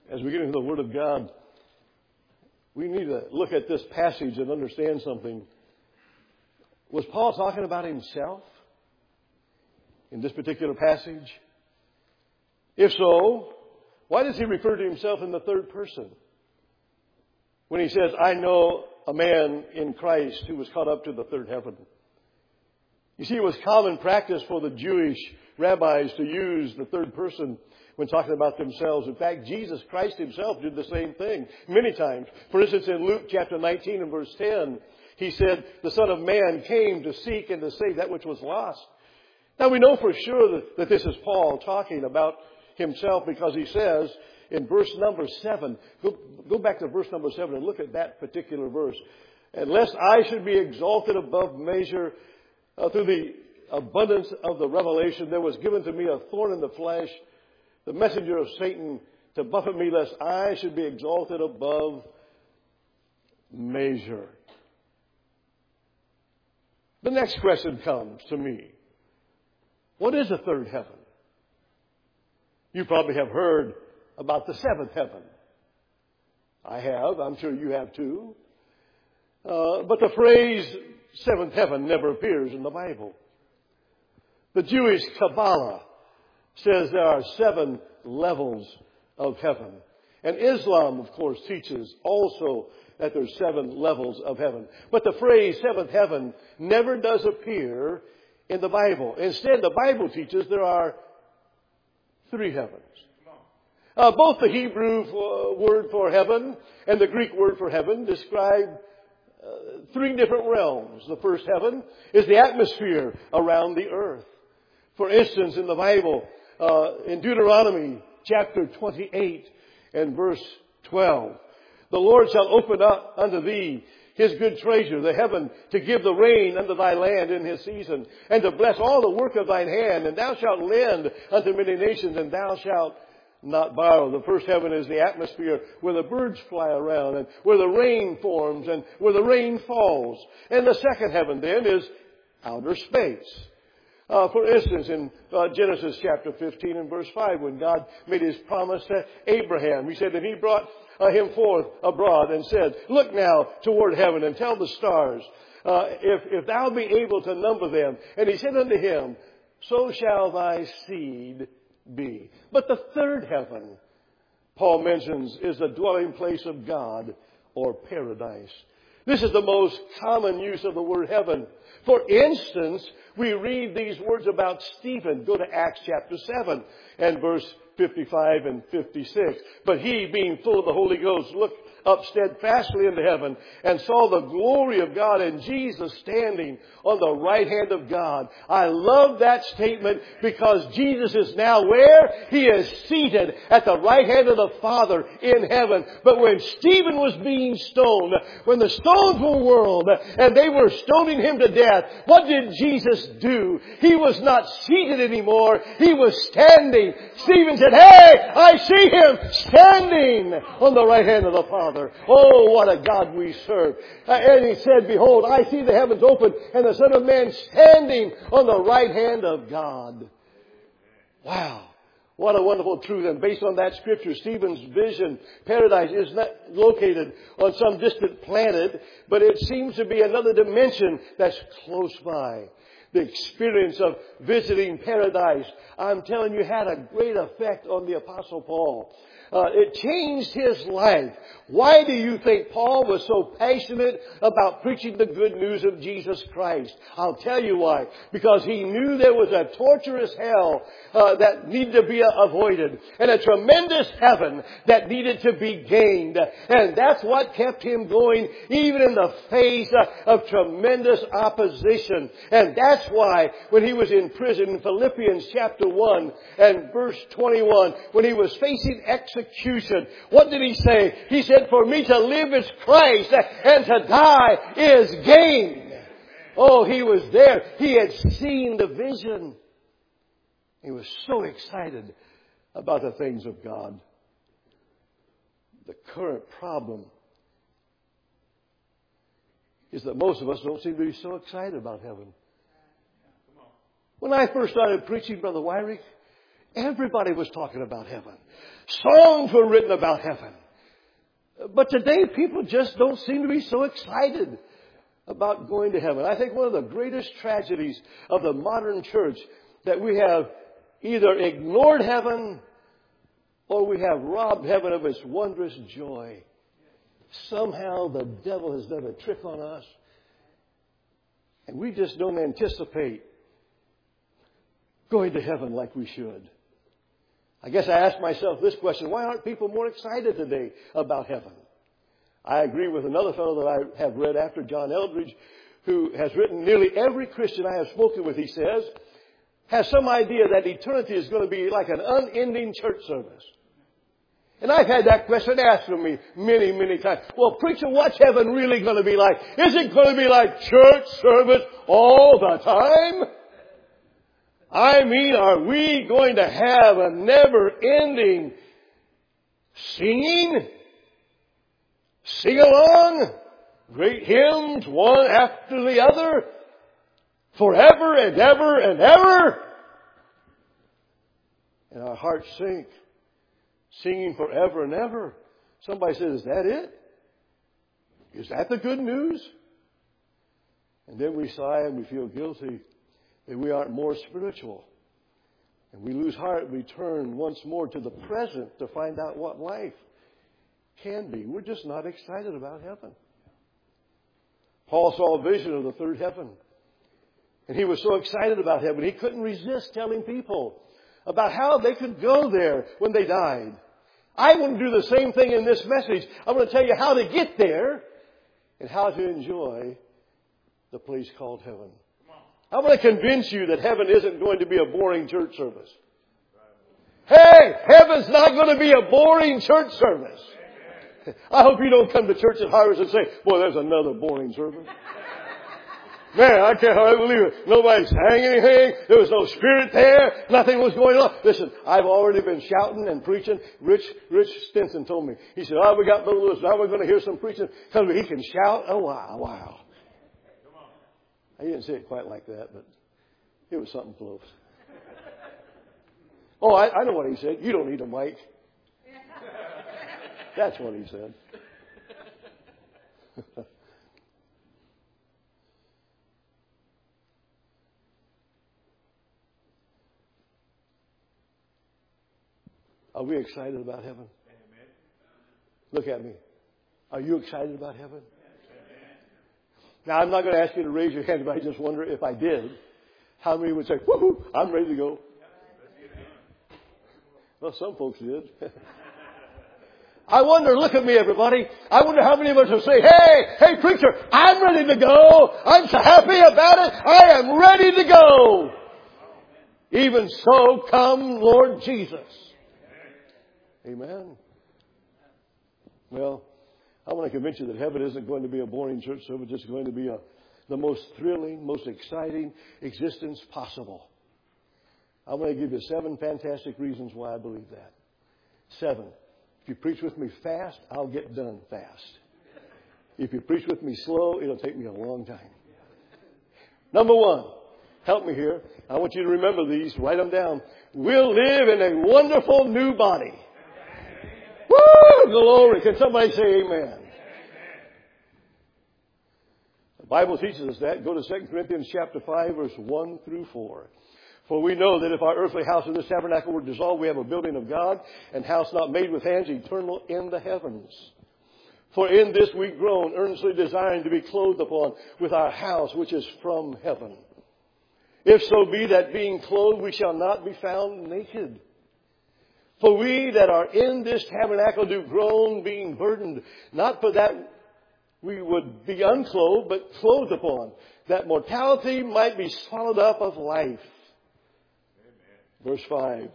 as we get into the Word of God, we need to look at this passage and understand something. Was Paul talking about himself in this particular passage? If so, why does he refer to himself in the third person? When he says, I know a man in Christ who was caught up to the third heaven. You see, it was common practice for the Jewish rabbis to use the third person when talking about themselves. In fact, Jesus Christ himself did the same thing many times. For instance, in Luke chapter 19 and verse 10, he said, the Son of Man came to seek and to save that which was lost. Now we know for sure that this is Paul talking about himself, because he says in verse number 7, go back to verse number 7 and look at that particular verse. And lest I should be exalted above measure through the abundance of the revelation, there was given to me a thorn in the flesh, the messenger of Satan, to buffet me lest I should be exalted above measure. The next question comes to me. What is the third heaven? You probably have heard about the seventh heaven. I have. I'm sure you have too. But the phrase seventh heaven never appears in the Bible. The Jewish Kabbalah says there are 7 levels of heaven. And Islam, of course, teaches also that there's 7 levels of heaven. But the phrase seventh heaven never does appear in the Bible. Instead, the Bible teaches there are 3 heavens. Both the Hebrew word for heaven and the Greek word for heaven describe 3 different realms. The first heaven is the atmosphere around the earth. For instance, in the Bible, in Deuteronomy chapter 28 and verse 12, the Lord shall open up unto thee His good treasure, the heaven, to give the rain unto thy land in his season, and to bless all the work of thine hand. And thou shalt lend unto many nations, and thou shalt not borrow. The first heaven is the atmosphere where the birds fly around, and where the rain forms, and where the rain falls. And the second heaven then is outer space. For instance, in Genesis chapter 15 and verse 5, when God made His promise to Abraham, He said that He brought him forth abroad and said, look now toward heaven and tell the stars, if thou be able to number them. And He said unto him, so shall thy seed be. But the third heaven, Paul mentions, is the dwelling place of God, or paradise. This is the most common use of the word heaven. For instance, we read these words about Stephen. Go to Acts chapter 7 and verse 55 and 56. But he, being full of the Holy Ghost, looked up steadfastly into heaven and saw the glory of God and Jesus standing on the right hand of God. I love that statement because Jesus is now where? He is seated at the right hand of the Father in heaven. But when Stephen was being stoned, when the stones were whirled and they were stoning him to death, what did Jesus do? He was not seated anymore. He was standing. Stephen said, hey, I see Him standing on the right hand of the Father. Oh, what a God we serve. And he said, behold, I see the heavens open and the Son of Man standing on the right hand of God. Wow. What a wonderful truth. And based on that scripture, Stephen's vision, paradise is not located on some distant planet, but it seems to be another dimension that's close by. The experience of visiting paradise, I'm telling you, had a great effect on the Apostle Paul. It changed his life. Why do you think Paul was so passionate about preaching the good news of Jesus Christ? I'll tell you why. Because he knew there was a torturous hell that needed to be avoided, and a tremendous heaven that needed to be gained. And that's what kept him going even in the face of tremendous opposition. And that's why when he was in prison in Philippians chapter 1 and verse 21, when he was facing execution, what did he say? He said, for me to live is Christ and to die is gain. Oh, he was there. He had seen the vision. He was so excited about the things of God. The current problem is that most of us don't seem to be so excited about heaven. When I first started preaching, Brother Wyrick, Everybody was talking about heaven. Songs were written about heaven. But today people just don't seem to be so excited about going to heaven. I think one of the greatest tragedies of the modern church that we have either ignored heaven or we have robbed heaven of its wondrous joy. Somehow the devil has done a trick on us and we just don't anticipate going to heaven like we should. I guess I asked myself this question: why aren't people more excited today about heaven? I agree with another fellow that I have read after, John Eldridge, who has written nearly every Christian I have spoken with, he says, has some idea that eternity is going to be like an unending church service. And I've had that question asked of me many, many times. Well, preacher, what's heaven really going to be like? Is it going to be like church service all the time? I mean, are we going to have a never-ending singing, sing-along, great hymns, one after the other, forever and ever and ever? And our hearts sink, singing forever and ever. Somebody says, is that it? Is that the good news? And then we sigh and we feel guilty that we aren't more spiritual. And we lose heart. We turn once more to the present to find out what life can be. We're just not excited about heaven. Paul saw a vision of the third heaven. And he was so excited about heaven, he couldn't resist telling people about how they could go there when they died. I want to do the same thing in this message. I want to tell you how to get there and how to enjoy the place called heaven. I want to convince you that heaven isn't going to be a boring church service. Hey, heaven's not going to be a boring church service. I hope you don't come to church at Harvest and say, boy, there's another boring service. Man, I can't hardly believe it. Nobody sang anything. There was no spirit there. Nothing was going on. Listen, I've already been shouting and preaching. Rich Stinson told me. He said, we got Brother Lewis. Now we're going to hear some preaching. Because he can shout. Oh, wow. He didn't say it quite like that, but it was something close. Oh, I know what he said. You don't need a mic. That's what he said. Are we excited about heaven? Look at me. Are you excited about heaven? Now, I'm not going to ask you to raise your hand, but I just wonder if I did, how many would say, woohoo, I'm ready to go. Well, some folks did. I wonder, look at me, everybody. I wonder how many of us will say, hey, preacher, I'm ready to go. I'm so happy about it. I am ready to go. Even so, come, Lord Jesus. Amen. Well, I want to convince you that heaven isn't going to be a boring church service. It's going to be the most thrilling, most exciting existence possible. I want to give you 7 fantastic reasons why I believe that. 7. If you preach with me fast, I'll get done fast. If you preach with me slow, it'll take me a long time. Number 1, help me here. I want you to remember these. Write them down. We'll live in a wonderful new body. Woo! Glory. Can somebody say amen? The Bible teaches us that. Go to 2 Corinthians chapter 5, verse 1 through 4. For we know that if our earthly house in this tabernacle were dissolved, we have a building of God, and house not made with hands, eternal in the heavens. For in this we groan, earnestly desiring to be clothed upon with our house which is from heaven. If so be that being clothed we shall not be found naked. For we that are in this tabernacle do groan, being burdened, not for that we would be unclothed, but clothed upon, that mortality might be swallowed up of life. Amen. Verse 5.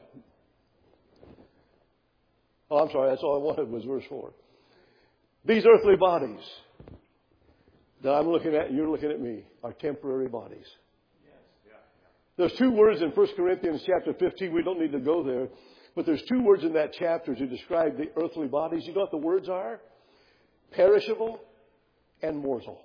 Oh, I'm sorry, that's all I wanted was verse 4. These earthly bodies that I'm looking at and you're looking at me are temporary bodies. There's 2 words in 1 Corinthians chapter 15. We don't need to go there. But there's 2 words in that chapter to describe the earthly bodies. You know what the words are? Perishable and mortal.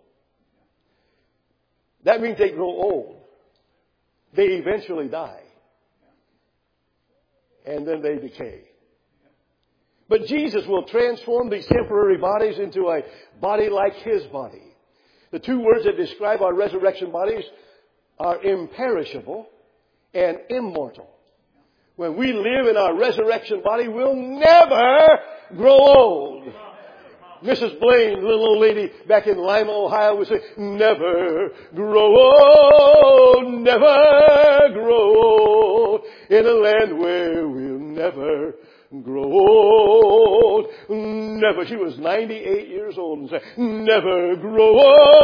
That means they grow old. They eventually die. and then they decay. But Jesus will transform these temporary bodies into a body like His body. The two words that describe our resurrection bodies are imperishable and immortal. When we live in our resurrection body, we'll never grow old. Mrs. Blaine, little old lady back in Lima, Ohio, would say, never grow old, never grow old, in a land where we'll never grow old. Never. She was 98 years old and said, never grow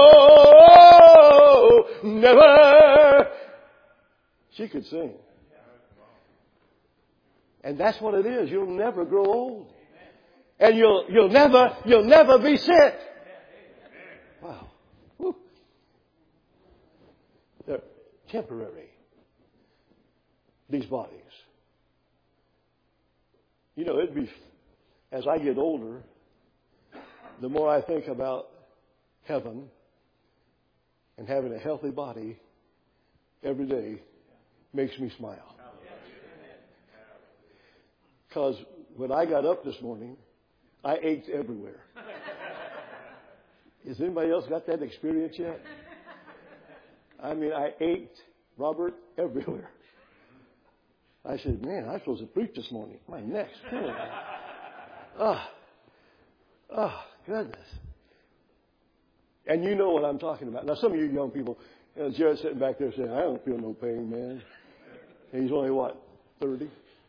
old, never. She could sing. And that's what it is. You'll never grow old. And you'll never be sick. Wow. Woo. They're temporary, these bodies. You know, it'd be, as I get older, the more I think about heaven and having a healthy body every day makes me smile. Because when I got up this morning, I ached everywhere. Has anybody else got that experience yet? I mean, I ached, Robert, everywhere. I said, man, I'm supposed to preach this morning. My neck's killing me. Goodness. And you know what I'm talking about. Now, some of you young people, Jared's sitting back there saying, I don't feel no pain, man. And he's only, what, 30?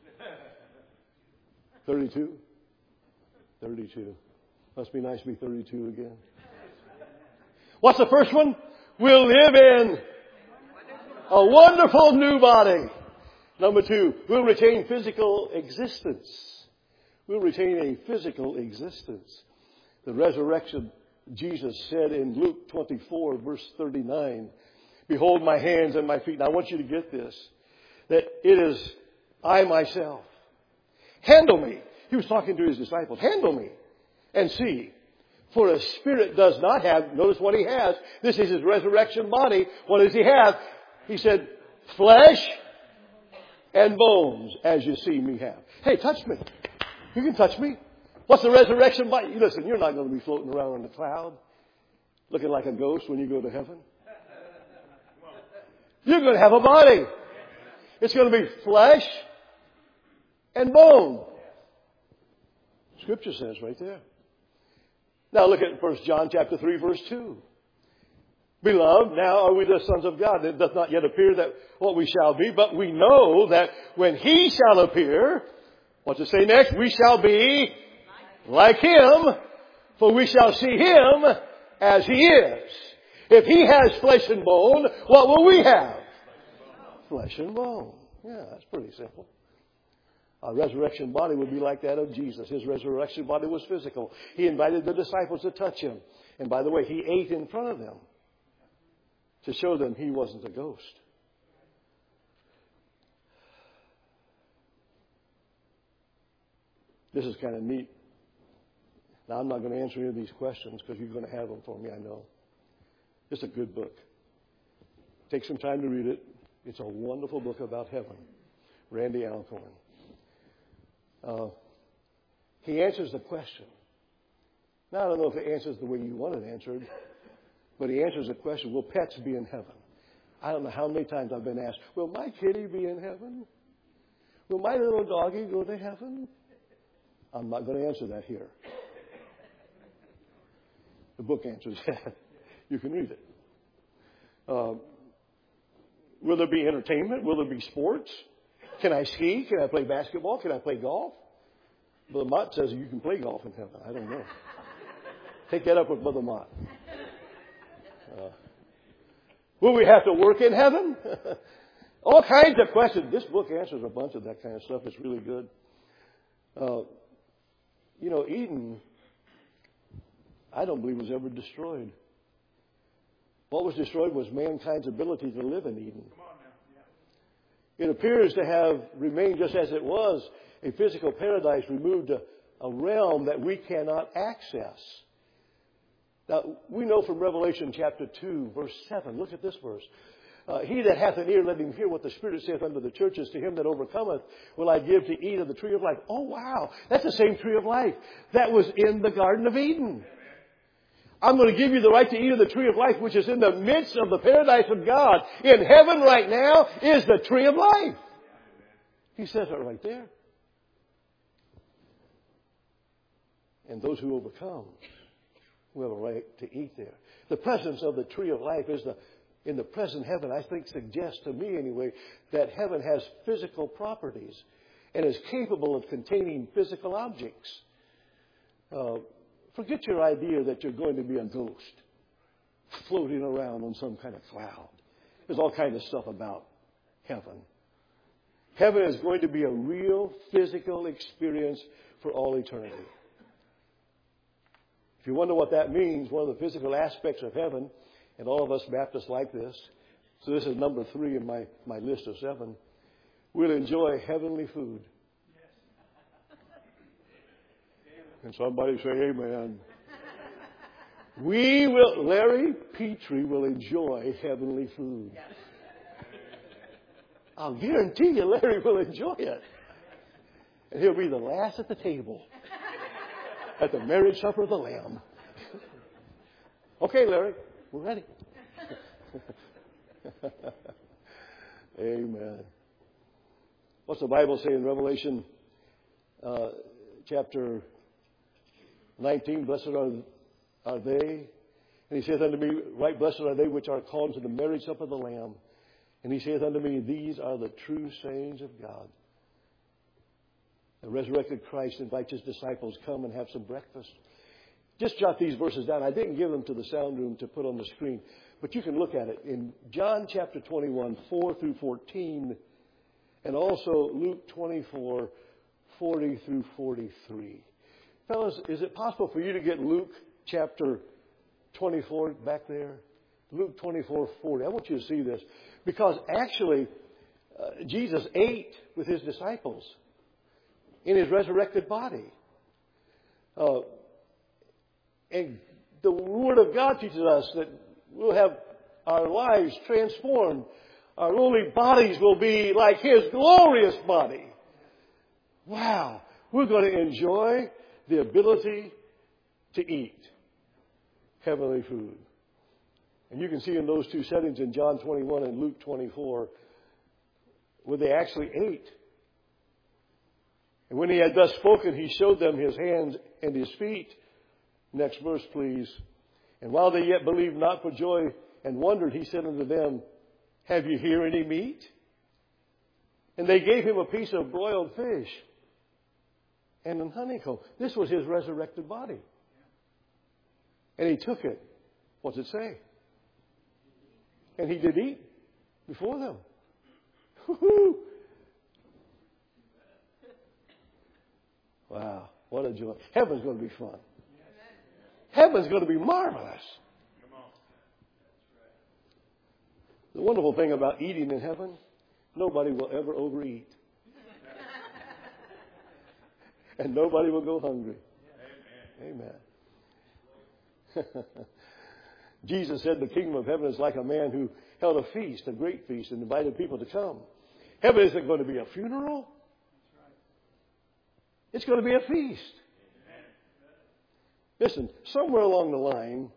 32? 32. Must be nice to be 32 again. What's the first one? We'll live in a wonderful new body. Number 2, we'll retain physical existence. We'll retain a physical existence. The resurrection, Jesus said in Luke 24, verse 39, behold my hands and my feet. Now I want you to get this, that it is I myself. Handle me. He was talking to his disciples. Handle me and see. For a spirit does not have, notice what he has. This is his resurrection body. What does he have? He said, flesh and bones, as you see me have. Hey, touch me. You can touch me. What's the resurrection body? Listen, you're not going to be floating around in the cloud looking like a ghost when you go to heaven. You're going to have a body. It's going to be flesh and bone. Scripture says right there. Now look at 1 John chapter 3, verse 2. Beloved, now are we the sons of God. It does not yet appear that what we shall be, but we know that when He shall appear, what's it say next? We shall be like Him, for we shall see Him as He is. If He has flesh and bone, what will we have? Flesh and bone. Yeah, that's pretty simple. Our resurrection body would be like that of Jesus. His resurrection body was physical. He invited the disciples to touch Him. And by the way, He ate in front of them to show them He wasn't a ghost. This is kind of neat. Now, I'm not going to answer any of these questions because you're going to have them for me, I know. It's a good book. Take some time to read it. It's a wonderful book about heaven. Randy Alcorn. He answers the question. Now, I don't know if it answers the way you want it answered, but he answers the question, will pets be in heaven? I don't know how many times I've been asked, will my kitty be in heaven? Will my little doggy go to heaven? I'm not going to answer that here. The book answers that. You can read it. Will there be entertainment? Will there be sports? Can I ski? Can I play basketball? Can I play golf? Brother Mott says you can play golf in heaven. I don't know. Take that up with Brother Mott. Will we have to work in heaven? All kinds of questions. This book answers a bunch of that kind of stuff. It's really good. Eden, I don't believe was ever destroyed. What was destroyed was mankind's ability to live in Eden. It appears to have remained just as it was, a physical paradise removed a realm that we cannot access. Now, we know from Revelation chapter 2, verse 7, look at this verse. He that hath an ear, let him hear what the Spirit saith unto the churches. To him that overcometh will I give to eat of the tree of life. Oh, wow. That's the same tree of life that was in the Garden of Eden. I'm going to give you the right to eat of the tree of life, which is in the midst of the paradise of God. In heaven right now is the tree of life. He says it right there. And those who overcome will have a right to eat there. The presence of the tree of life is in the present heaven, I think, suggests to me anyway, that heaven has physical properties and is capable of containing physical objects. Forget your idea that you're going to be a ghost floating around on some kind of cloud. There's all kinds of stuff about heaven. Heaven is going to be a real physical experience for all eternity. If you wonder what that means, one of the physical aspects of heaven, and all of us Baptists like this, so this is number 3 in my list of 7, we'll enjoy heavenly food. And somebody say amen. Larry Petrie will enjoy heavenly food. I'll guarantee you Larry will enjoy it. And he'll be the last at the table at the marriage supper of the Lamb. Okay, Larry, we're ready. Amen. What's the Bible say in Revelation chapter 19? Blessed are they. And he saith unto me, right blessed are they which are called to the marriage supper of the Lamb. And he saith unto me, these are the true sayings of God. The resurrected Christ invites his disciples, come and have some breakfast. Just jot these verses down. I didn't give them to the sound room to put on the screen, but you can look at it. In John chapter 21, 4 through 14, and also Luke 24, 40 through 43. Fellas, is it possible for you to get Luke chapter 24 back there? Luke 24, 40. I want you to see this. Because actually, Jesus ate with his disciples in his resurrected body. And the Word of God teaches us that we'll have our lives transformed. Our lowly bodies will be like his glorious body. Wow. We're going to enjoy the ability to eat heavenly food. And you can see in those two settings in John 21 and Luke 24 where they actually ate. And when he had thus spoken, he showed them his hands and his feet. Next verse, please. And while they yet believed not for joy and wondered, he said unto them, have you here any meat? And they gave him a piece of broiled fish and an honeycomb. This was his resurrected body. And he took it. What's it say? And he did eat before them. Woo-hoo. Wow, what a joy. Heaven's going to be fun. Heaven's going to be marvelous. The wonderful thing about eating in heaven, nobody will ever overeat. And nobody will go hungry. Amen. Jesus said the kingdom of heaven is like a man who held a feast, a great feast, and invited people to come. Heaven isn't going to be a funeral. It's going to be a feast. Listen, somewhere along the line,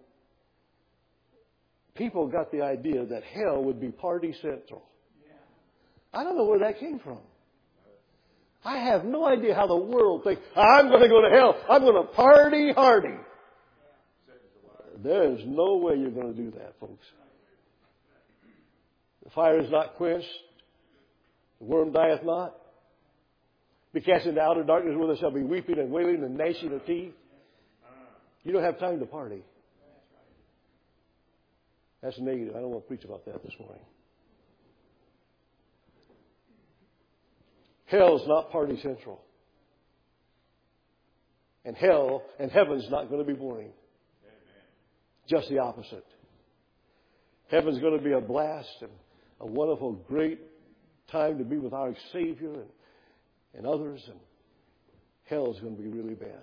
people got the idea that hell would be party central. I don't know where that came from. I have no idea how the world thinks, I'm going to go to hell. I'm going to party hardy. There's no way you're going to do that, folks. The fire is not quenched. The worm dieth not. Be cast into outer darkness where there shall be weeping and wailing and gnashing of teeth. You don't have time to party. That's negative. I don't want to preach about that this morning. Hell's not party central. And heaven's not going to be boring. Just the opposite. Heaven's going to be a blast and a wonderful, great time to be with our Savior and others. And hell's going to be really bad.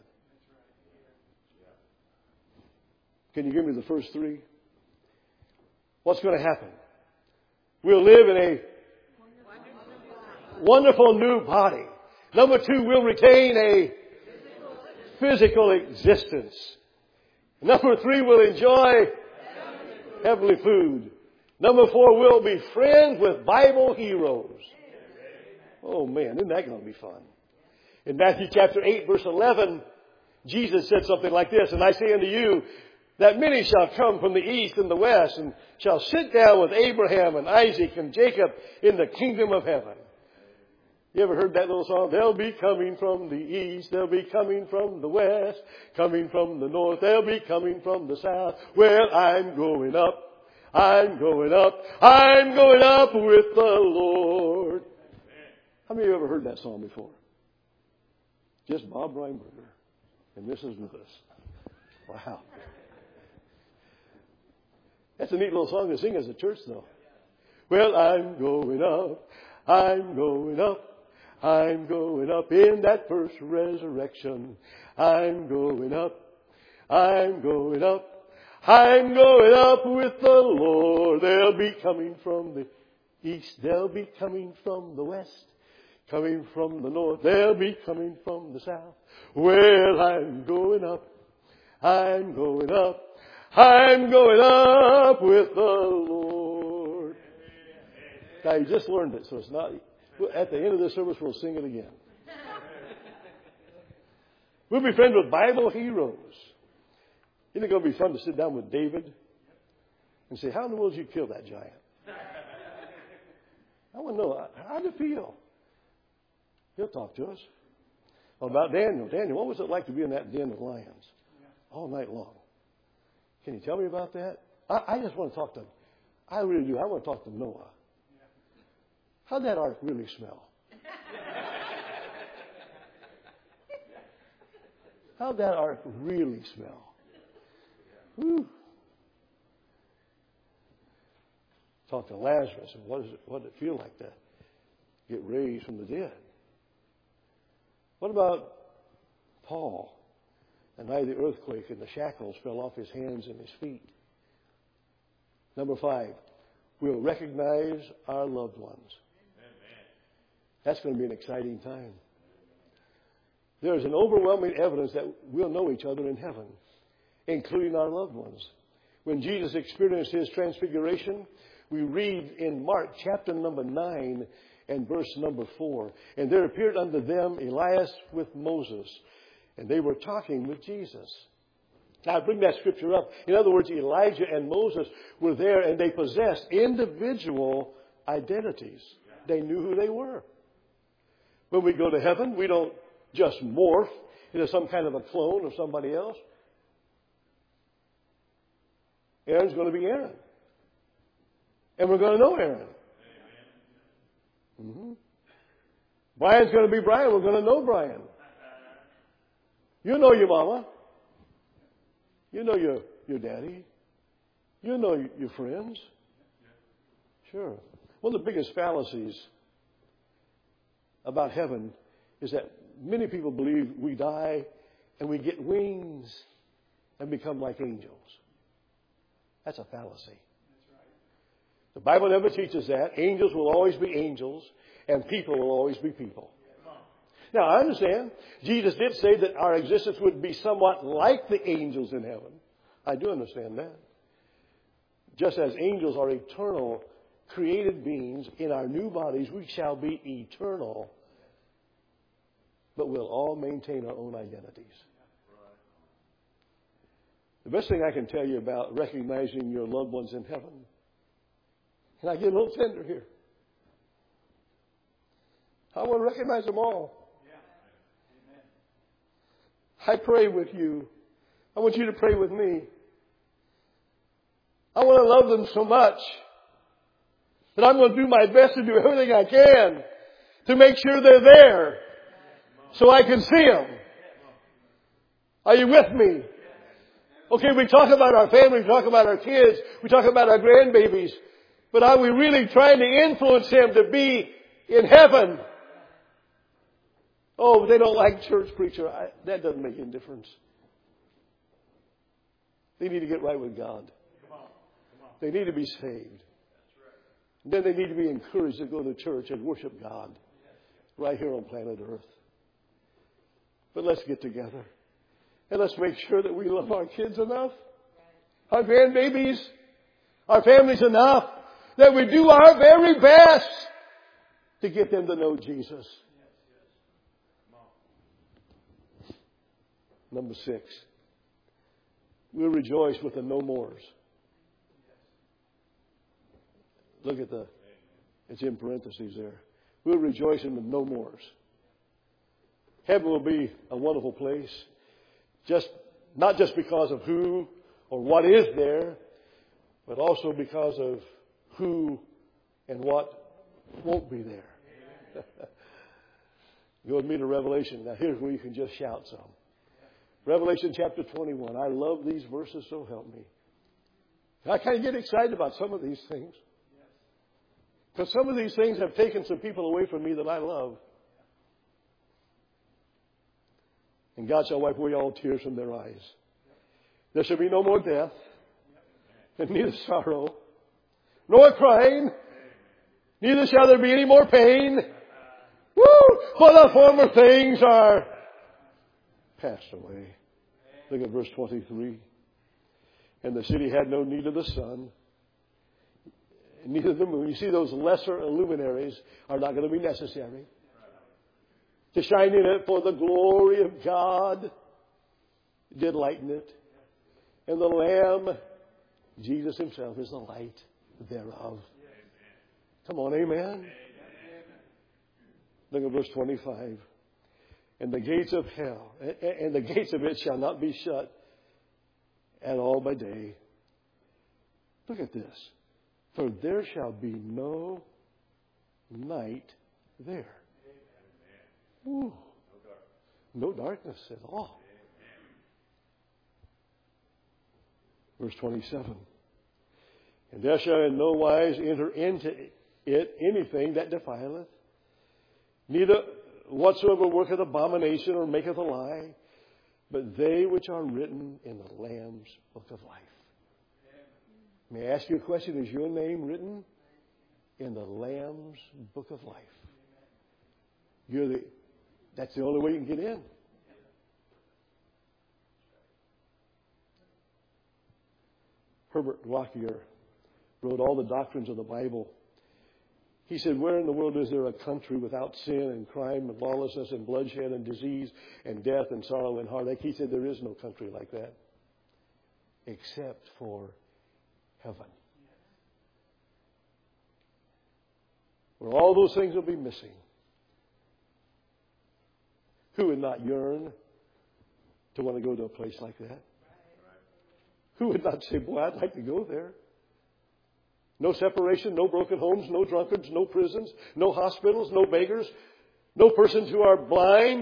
Can you give me the first 3? What's going to happen? we'll live in a wonderful new body. Number 2, we'll retain a physical existence. Number 3, we'll enjoy heavenly food. Number 4, we'll be friends with Bible heroes. Oh man, isn't that going to be fun? In Matthew chapter 8, verse 11, Jesus said something like this, and I say unto you that many shall come from the east and the west and shall sit down with Abraham and Isaac and Jacob in the kingdom of heaven. You ever heard that little song? They'll be coming from the east, they'll be coming from the west, coming from the north, they'll be coming from the south. Well, I'm going up, I'm going up, I'm going up with the Lord. How many of you ever heard that song before? Just Bob Reinberger and Mrs. Lewis. Wow. That's a neat little song to sing as a church, though. Well, I'm going up, I'm going up, I'm going up in that first resurrection. I'm going up, I'm going up, I'm going up with the Lord. They'll be coming from the east, they'll be coming from the west, coming from the north, they'll be coming from the south. Well, I'm going up, I'm going up, I'm going up with the Lord. Now, you just learned it, so it's not... At the end of this service, we'll sing it again. We'll be friends with Bible heroes. Isn't it going to be fun to sit down with David and say, how in the world did you kill that giant? I want to know, how did it feel? He'll talk to us. Well, about Daniel. Daniel, what was it like to be in that den of lions all night long? Can you tell me about that? I just want to talk to him. I really do. I want to talk to Noah. How'd that ark really smell? How'd that ark really smell? Whew. Talk to Lazarus. And what did it feel like to get raised from the dead? What about Paul? The night of the earthquake and the shackles fell off his hands and his feet. Number 5, we'll recognize our loved ones. That's going to be an exciting time. There's an overwhelming evidence that we'll know each other in heaven, including our loved ones. When Jesus experienced his transfiguration, we read in Mark chapter number 9 and verse number 4. And there appeared unto them Elias with Moses, and they were talking with Jesus. Now, I bring that scripture up. In other words, Elijah and Moses were there, and they possessed individual identities. They knew who they were. When we go to heaven, we don't just morph into some kind of a clone of somebody else. Aaron's going to be Aaron. And we're going to know Aaron. Mm-hmm. Brian's going to be Brian. We're going to know Brian. You know your mama. You know your daddy. You know your friends. Sure. One of the biggest fallacies about heaven is that many people believe we die and we get wings and become like angels. That's a fallacy. The Bible never teaches that. Angels will always be angels and people will always be people. Now, I understand. Jesus did say that our existence would be somewhat like the angels in heaven. I do understand that. Just as angels are eternal, created beings, in our new bodies, we shall be eternal. But we'll all maintain our own identities. The best thing I can tell you about recognizing your loved ones in heaven, and I get a little tender here. I want to recognize them all. I pray with you. I want you to pray with me. I want to love them so much that I'm going to do my best to do everything I can to make sure they're there so I can see them. Are you with me? Okay, we talk about our family, we talk about our kids, we talk about our grandbabies, but are we really trying to influence them to be in heaven? Oh, but they don't like church preacher. That doesn't make any difference. They need to get right with God. They need to be saved. Then they need to be encouraged to go to church and worship God right here on planet Earth. But let's get together and let's make sure that we love our kids enough, our grandbabies, our families enough, that we do our very best to get them to know Jesus. Number 6, we'll rejoice with the no mores. Look at it's in parentheses there. We'll rejoice in the no mores. Heaven will be a wonderful place, not just because of who or what is there, but also because of who and what won't be there. Go with me to Revelation. Now here's where you can just shout some. Revelation chapter 21. I love these verses, so help me. I kind of get excited about some of these things. Because some of these things have taken some people away from me that I love. And God shall wipe away all tears from their eyes. There shall be no more death, and neither sorrow, nor crying, neither shall there be any more pain. Woo! For the former things are passed away. Look at verse 23. And the city had no need of the sun, neither the moon. You see, those lesser luminaries are not going to be necessary to shine in it, for the glory of God did lighten it. And the Lamb, Jesus himself, is the light thereof. Come on, amen. Look at verse 25. And the gates of hell, and the gates of it shall not be shut at all by day. Look at this. For there shall be no night there. Ooh. No darkness at all. Verse 27. And there shall in no wise enter into it anything that defileth, neither whatsoever worketh abomination or maketh a lie, but they which are written in the Lamb's book of life. May I ask you a question? Is your name written in the Lamb's book of life? That's the only way you can get in. Herbert Lockyer wrote all the doctrines of the Bible. He said, where in the world is there a country without sin and crime and lawlessness and bloodshed and disease and death and sorrow and heartache? He said, there is no country like that except for heaven, where all those things will be missing. Who would not yearn to want to go to a place like that? Who would not say, boy, I'd like to go there? No separation, no broken homes, no drunkards, no prisons, no hospitals, no beggars, no persons who are blind.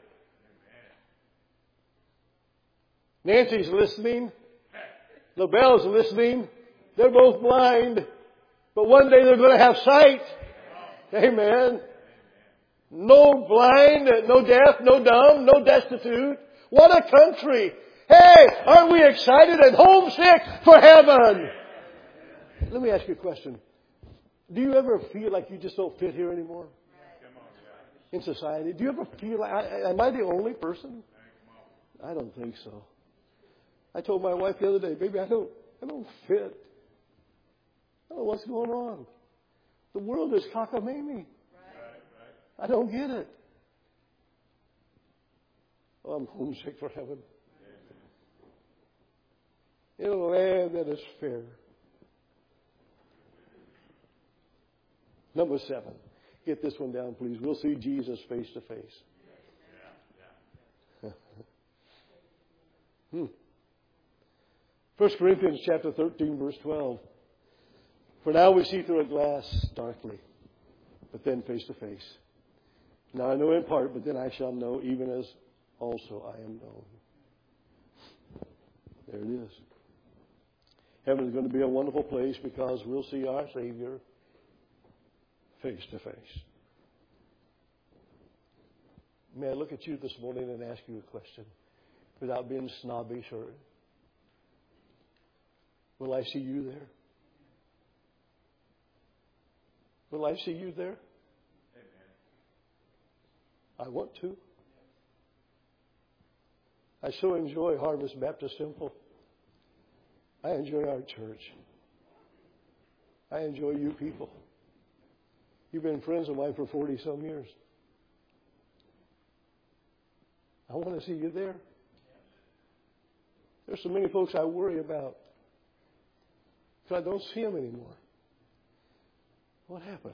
Nancy's listening. LaBelle's listening. They're both blind. But one day they're going to have sight. Amen. No blind, no deaf, no dumb, no destitute. What a country. Hey, aren't we excited and homesick for heaven? Let me ask you a question. Do you ever feel like you just don't fit here anymore? In society? Do you ever feel like, am I the only person? I don't think so. I told my wife the other day, baby, I don't fit. I don't know what's going on. The world is cockamamie. I don't get it. Oh, I'm homesick for heaven. In a land that is fair. Number 7. Get this one down, please. We'll see Jesus face to face. 1 Corinthians chapter 13, verse 12. For now we see through a glass darkly, but then face to face. Now I know in part, but then I shall know even as also I am known. There it is. Heaven is going to be a wonderful place because we'll see our Savior face to face. May I look at you this morning and ask you a question without being snobbish or will I see you there? Will I see you there? I want to. I so enjoy Harvest Baptist Temple. I enjoy our church. I enjoy you people. You've been friends of mine for 40-some years. I want to see you there. There's so many folks I worry about because I don't see them anymore. What happened?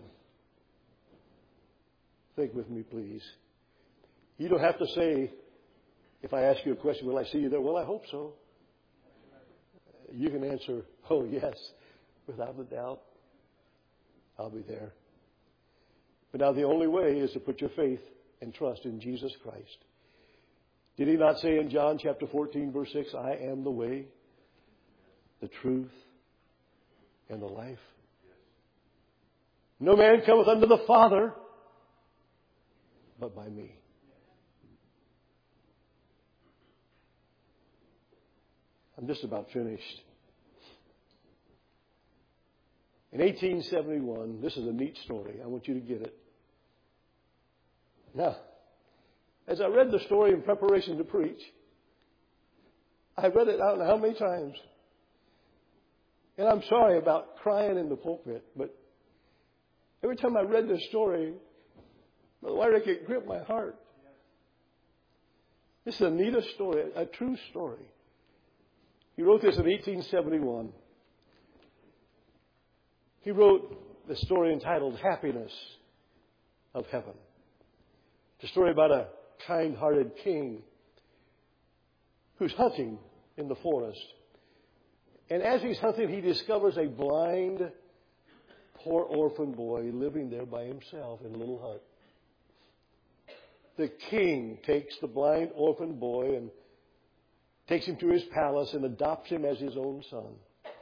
Think with me, please. You don't have to say, if I ask you a question, will I see you there? Well, I hope so. You can answer, oh, yes, without a doubt. I'll be there. But now the only way is to put your faith and trust in Jesus Christ. Did he not say in John chapter 14, verse 6, I am the way, the truth, and the life? No man cometh unto the Father but by me. I'm just about finished. In 1871, this is a neat story. I want you to get it. Now, as I read the story in preparation to preach, I read it I don't know how many times. And I'm sorry about crying in the pulpit, but every time I read this story, Brother Wyrick, it gripped my heart. This is the neatest story, a true story. He wrote this in 1871. He wrote the story entitled Happiness of Heaven. It's a story about a kind-hearted king who's hunting in the forest. And as he's hunting, he discovers a blind, poor orphan boy living there by himself in a little hut. The king takes the blind orphan boy and takes him to his palace and adopts him as his own son.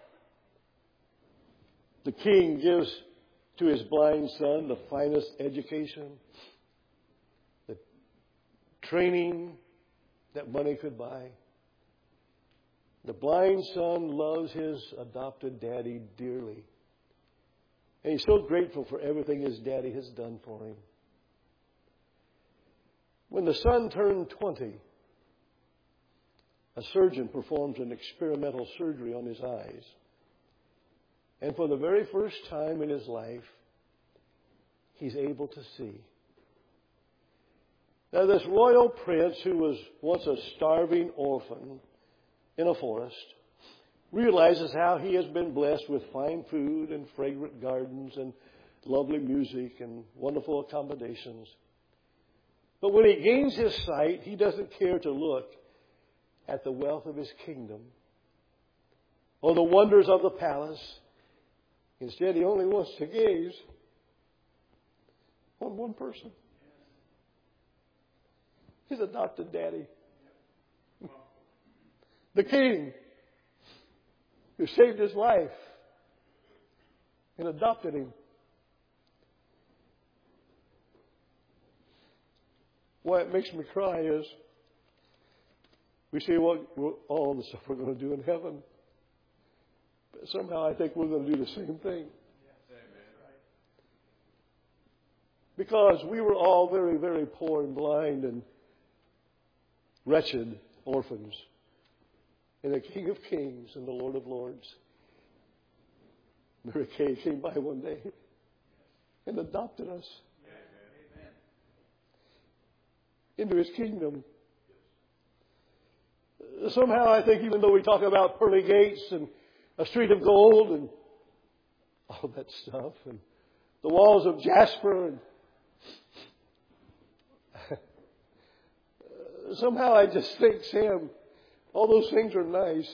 The king gives to his blind son the finest education, the training that money could buy. The blind son loves his adopted daddy dearly. And he's so grateful for everything his daddy has done for him. When the son turned 20, a surgeon performs an experimental surgery on his eyes. And for the very first time in his life, he's able to see. Now, this royal prince, who was once a starving orphan in a forest, realizes how he has been blessed with fine food and fragrant gardens and lovely music and wonderful accommodations. But when he gains his sight, he doesn't care to look at the wealth of his kingdom or the wonders of the palace. Instead, he only wants to gaze on one person. His adopted daddy. The king who saved his life and adopted him. Why it makes me cry is we see all the stuff we're going to do in heaven. But somehow I think we're going to do the same thing. Because we were all very, very poor and blind and wretched orphans. And the King of Kings and the Lord of Lords, Mary Kay, came by one day and adopted us into His kingdom. Somehow I think even though we talk about pearly gates and a street of gold and all that stuff and the walls of jasper and somehow I just think, Sam, all those things are nice.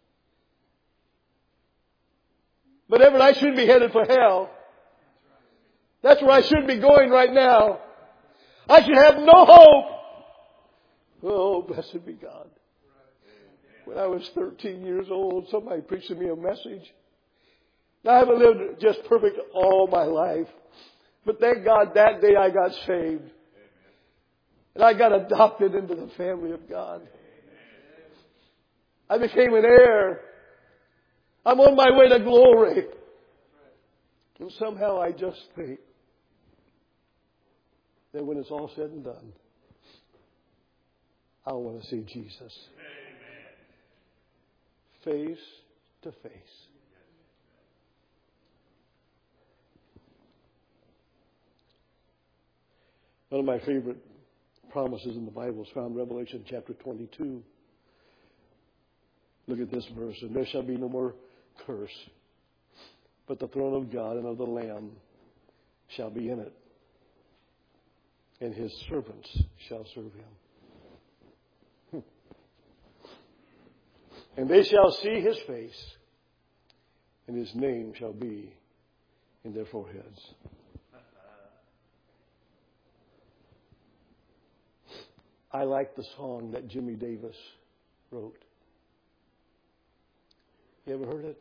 But Everett, I should be headed for hell. That's where I should be going right now. I should have no hope. Oh, blessed be God. When I was 13 years old, somebody preached to me a message. Now, I haven't lived just perfect all my life. But thank God that day I got saved. And I got adopted into the family of God. I became an heir. I'm on my way to glory. And somehow I just think that when it's all said and done, I want to see Jesus. Face to face. One of my favorite promises in the Bible is found in Revelation chapter 22. Look at this verse. And there shall be no more curse, but the throne of God and of the Lamb shall be in it, and his servants shall serve him. And they shall see his face, and his name shall be in their foreheads. I like the song that Jimmy Davis wrote. You ever heard it?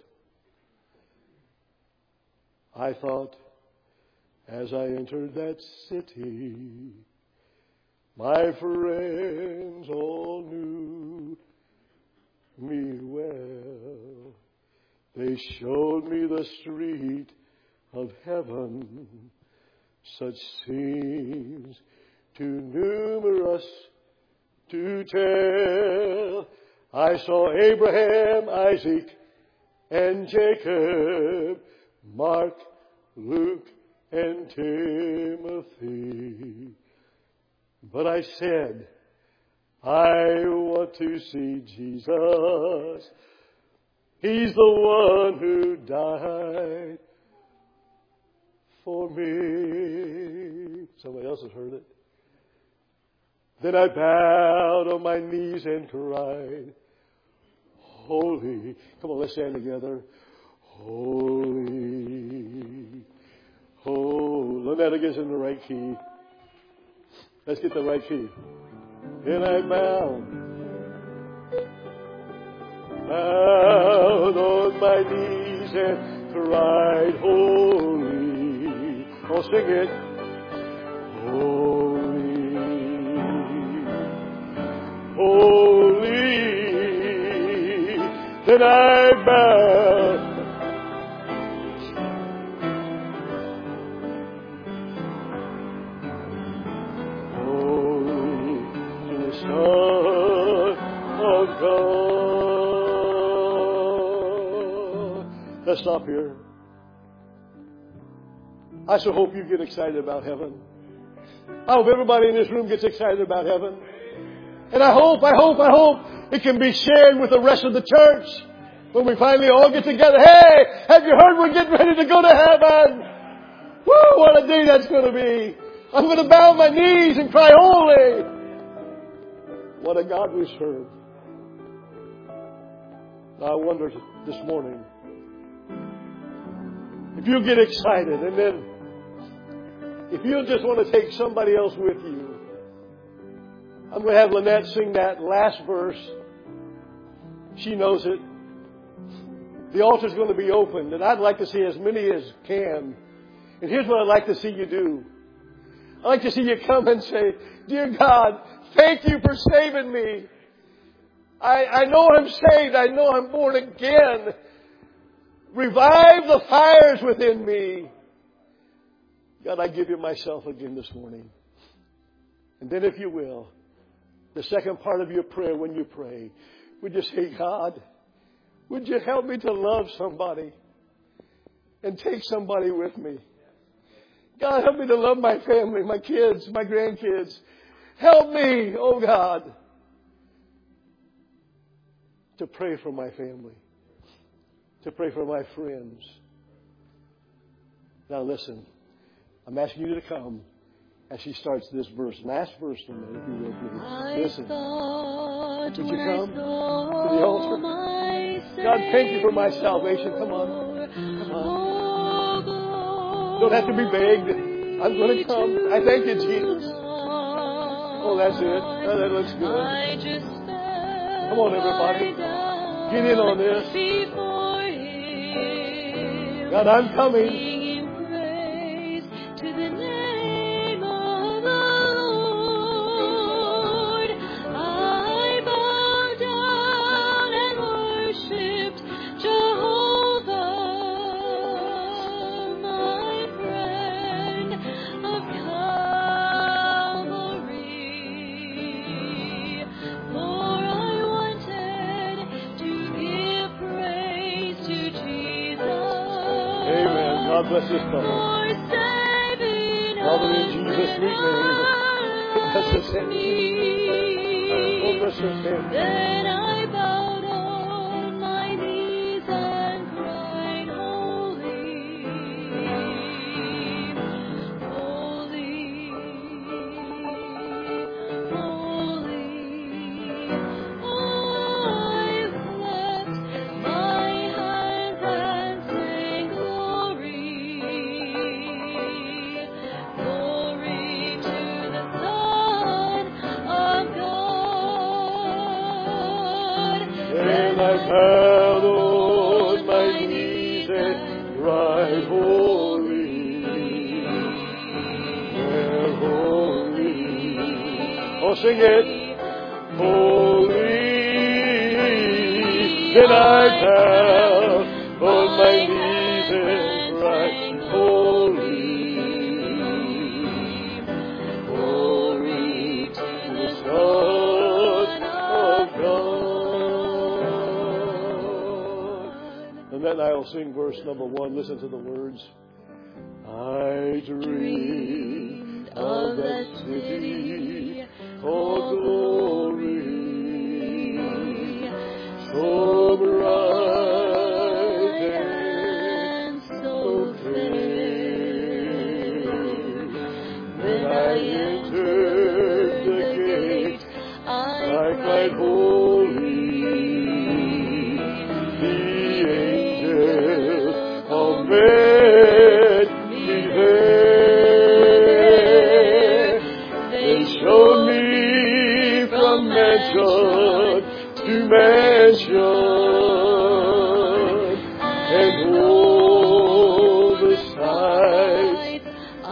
I thought, as I entered that city, my friends all knew me well. They showed me the street of heaven, such scenes too numerous to tell. I saw Abraham, Isaac, and Jacob, Mark, Luke, and Timothy. But I said, I want to see Jesus. He's the one who died for me. Somebody else has heard it. Then I bowed on my knees and cried, holy. Come on, let's stand together. Holy. Holy. Lynetta gets in the right key. Let's get the right key. Then I bowed on my knees and cried, holy. Oh, sing it. Holy. Holy. Then I bowed. Holy to the Son of God. Let's stop here. I so hope you get excited about heaven. I hope everybody in this room gets excited about heaven. And I hope it can be shared with the rest of the church when we finally all get together. Hey, have you heard we're getting ready to go to heaven? Woo, what a day that's going to be. I'm going to bow on my knees and cry, holy. What a God we serve. I wonder this morning if you get excited and then if you just want to take somebody else with you. I'm going to have Lynette sing that last verse. She knows it. The altar's going to be opened, and I'd like to see as many as can. And here's what I'd like to see you do. I'd like to see you come and say, dear God, thank you for saving me. I know I'm saved. I know I'm born again. Revive the fires within me. God, I give you myself again this morning. And then if you will, the second part of your prayer when you pray, would you say, God, would you help me to love somebody and take somebody with me? God, help me to love my family, my kids, my grandkids. Help me, oh God, to pray for my family, to pray for my friends. Now listen, I'm asking you to come as she starts this verse. Last verse a minute, if you will, please. Listen. Would you come to the altar? God, thank you for my salvation. Come on. Come on. Don't have to be begged. I'm going to come. I thank you, Jesus. Oh, that's it. Oh, that looks good. Come on, everybody. Get in on this. God, I'm coming. God bless this couple. Father, in Jesus' sweet name, bless this hand. Oh, bless this hand. Then I bowed on my knees and cried, holy, holy, holy. I've left my hands and sang glory, glory to the Son of God. And I fell on my knees and cried, holy, holy. Oh, sing it. Holy. Then I fell on my knees and cried, holy, holy to the Son of God. And then I'll sing verse number 1. Listen to the words. I dreamed of that city called glory, so bright and so fair. When I entered the gate, I cried, holy. The angels all met me there. They showed me from mansion to mansion, and all the sights I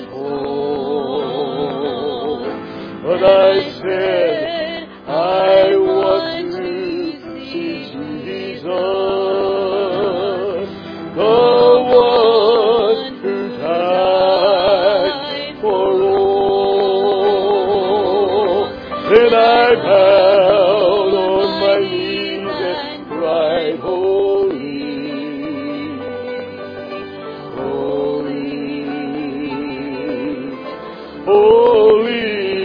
saw. But I said, I want to see Jesus, the one who died for all. Then I bowed on my knees and cried, holy, holy, holy.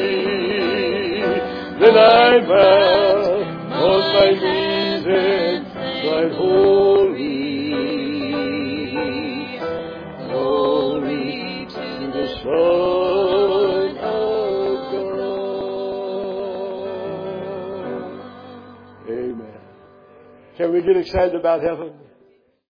Then I bowed on my knees and cried, holy, holy to the Son of God. Amen. Can we get excited about heaven?